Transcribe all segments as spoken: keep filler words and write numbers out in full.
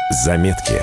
Заметки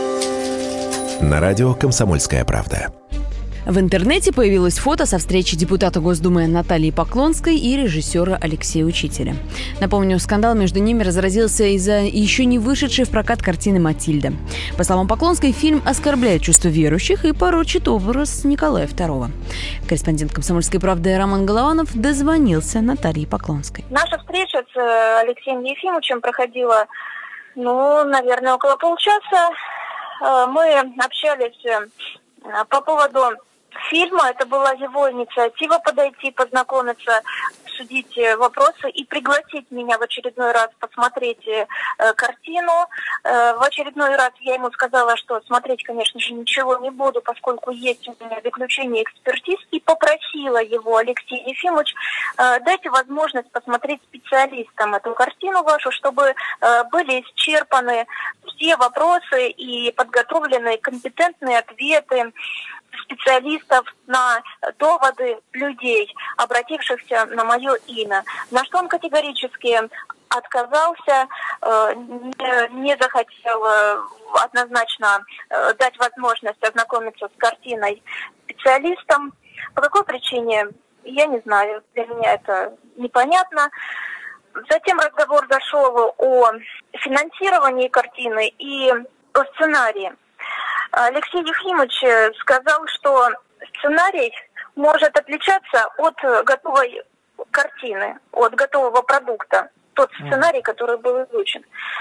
на радио «Комсомольская правда». В интернете появилось фото со встречи депутата Госдумы Натальи Поклонской и режиссера Алексея Учителя. Напомню, скандал между ними разразился из-за еще не вышедшей в прокат картины «Матильда». По словам Поклонской, фильм оскорбляет чувства верующих и порочит образ Николая второго. Корреспондент «Комсомольской правды» Роман Голованов дозвонился Наталье Поклонской. Наша встреча с Алексеем Ефимовичем проходила, ну, наверное, около полчаса. Мы общались по поводу фильма. Это была его инициатива подойти, познакомиться, обсудить вопросы и пригласить меня в очередной раз посмотреть э, картину. Э, в очередной раз я ему сказала, что смотреть, конечно же, ничего не буду, поскольку есть у меня заключение экспертиз, и попросила его, Алексей Ефимович, э, дайте возможность посмотреть специалистам эту картину вашу, чтобы э, были исчерпаны все вопросы и подготовлены компетентные ответы специалистов на доводы людей, обратившихся на мое имя. На что он категорически отказался, не, не захотел однозначно дать возможность ознакомиться с картиной специалистам. По какой причине, я не знаю, для меня это непонятно. Затем разговор зашел о финансировании картины и о сценарии. Алексей Ефимович сказал, что сценарий может отличаться от готовой картины, от готового продукта, тот сценарий, который был изучен.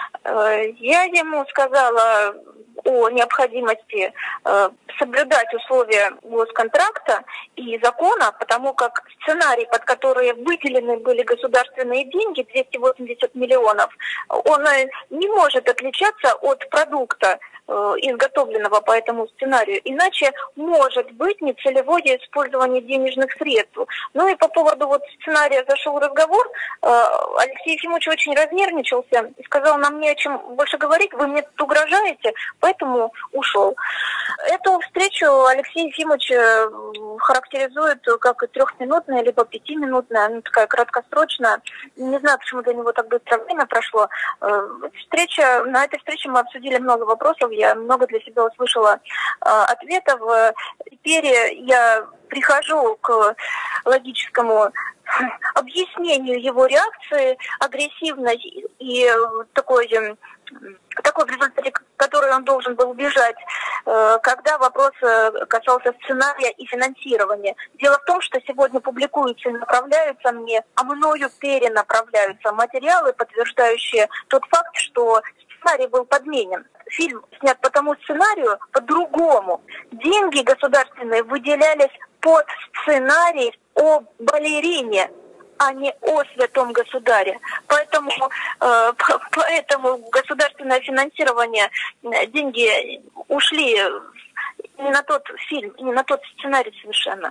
Я ему сказала о необходимости соблюдать условия госконтракта и закона, потому как сценарий, под который выделены были государственные деньги, двести восемьдесят миллионов, он не может отличаться от продукта, изготовленного по этому сценарию. Иначе может быть нецелевое использование денежных средств. Ну и по поводу вот сценария зашел разговор. Алексей Ефимович очень разнервничался и сказал: нам не о чем больше говорить, вы мне тут угрожаете, поэтому ушел. Эту встречу Алексей Ефимович характеризует как трехминутная, либо пятиминутная, она такая краткосрочная. Не знаю, почему для него так быстро время прошло. Встреча, на этой встрече мы обсудили много вопросов, я много для себя услышала ответов. Теперь я прихожу к логическому объяснению его реакции, агрессивной и такой, такой в результате, который он должен был убежать, когда вопрос касался сценария и финансирования. Дело в том, что сегодня публикуются и направляются мне, а мною перенаправляются материалы, подтверждающие тот факт, что сценарий был подменен. Фильм снят по тому сценарию, по-другому. Деньги государственные выделялись под сценарий о балерине, а не о святом государе. Поэтому, э, поэтому государственное финансирование, деньги ушли не на тот фильм, не на тот сценарий совершенно.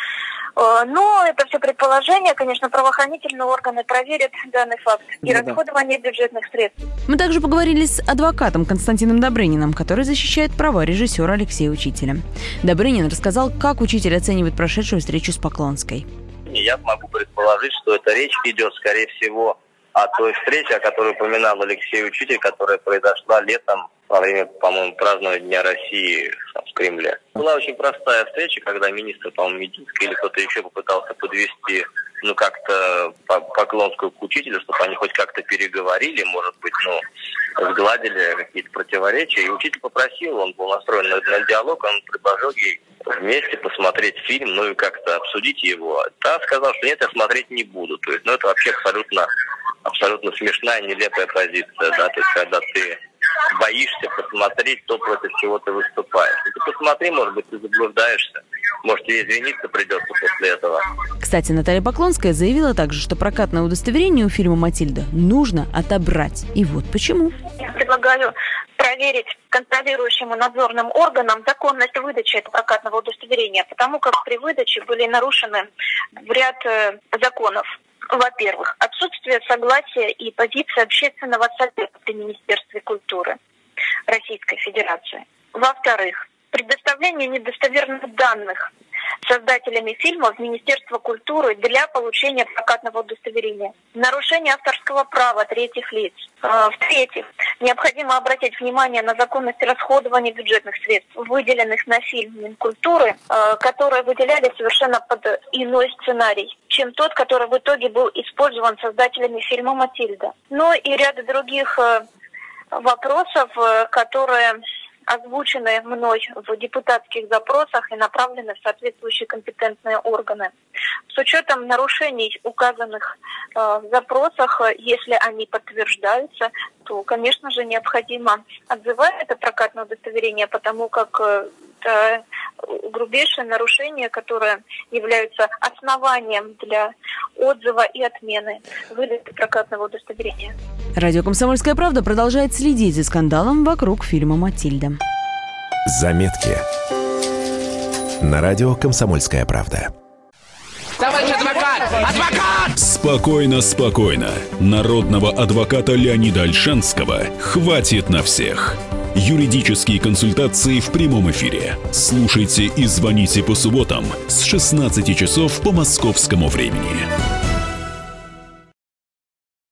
Но это все предположение, конечно, правоохранительные органы проверят данный факт и да, расходование да. бюджетных средств. Мы также поговорили с адвокатом Константином Добрыниным, который защищает права режиссера Алексея Учителя. Добрынин рассказал, как Учитель оценивает прошедшую встречу с Поклонской. Я могу предположить, что эта речь идет, скорее всего, о той встрече, о которой упоминал Алексей Учитель, которая произошла летом во время, по-моему, празднования Дня России в Кремле. Была очень простая встреча, когда министр, по-моему, Мединский или кто-то еще попытался подвести, ну, как-то Поклонскую к Учителю, чтобы они хоть как-то переговорили, может быть, ну, сгладили какие-то противоречия. И Учитель попросил, он был настроен на, на диалог, он предложил ей вместе посмотреть фильм, ну и как-то обсудить его. Та сказала, что нет, я смотреть не буду. То есть, ну, это вообще абсолютно, абсолютно смешная, нелепая позиция, да, то есть, когда ты боишься посмотреть то, против чего ты выступаешь. И ты посмотри, может быть, ты заблуждаешься. Может, тебе извиниться придется после этого. Кстати, Наталья Поклонская заявила также, что прокатное удостоверение у фильма «Матильда» нужно отобрать. И вот почему. Я предлагаю проверить контролирующим и надзорным органам законность выдачи этого прокатного удостоверения, потому как при выдаче были нарушены ряд э, законов. Во-первых, отсутствие согласия и позиции общественного совета при Министерстве культуры Российской Федерации. Во-вторых, предоставление недостоверных данных создателями фильма в Министерство культуры для получения прокатного удостоверения. Нарушение авторского права третьих лиц. В-третьих, необходимо обратить внимание на законность расходования бюджетных средств, выделенных на фильм Минкультуры, которые выделялись совершенно под иной сценарий, чем тот, который в итоге был использован создателями фильма «Матильда». Ну и ряд других вопросов, которые озвучены мной в депутатских запросах и направлены в соответствующие компетентные органы. С учетом нарушений, указанных э, в запросах, если они подтверждаются, то, конечно же, необходимо отзывать это прокатное удостоверение, потому как э, это грубейшее нарушение, которое является основанием для отзыва и отмены выдачи прокатного удостоверения. Радио «Комсомольская правда» продолжает следить за скандалом вокруг фильма «Матильда». Заметки на радио «Комсомольская правда». Товарищ адвокат! Адвокат! Спокойно, спокойно. Народного адвоката Леонида Ольшанского хватит на всех. Юридические консультации в прямом эфире. Слушайте и звоните по субботам с шестнадцати часов по московскому времени.